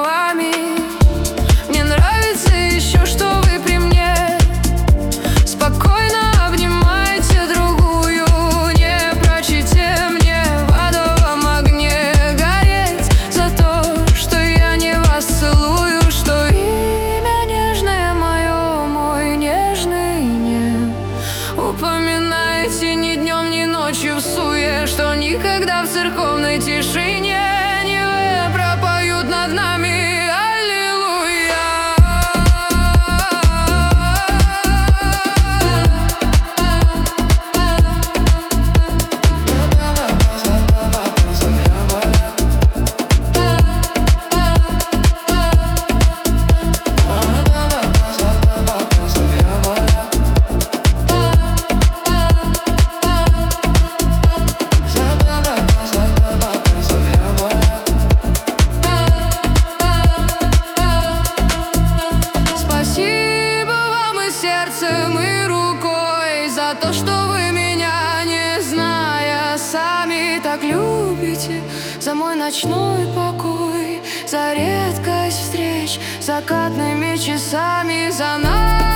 словами. Мне нравится еще, что вы при мне спокойно обнимаете другую, не прочите мне в адовом огне гореть за то, что я не вас целую, что имя нежное мое, мой нежный не упоминайте ни днем, ни ночью в суе, что никогда в церковной тишине не пропоют над нами аллилуйя. Сердцем и рукой за то, что вы меня, не зная сами, так любите, за мой ночной покой, за редкость встреч закатными часами, за нас.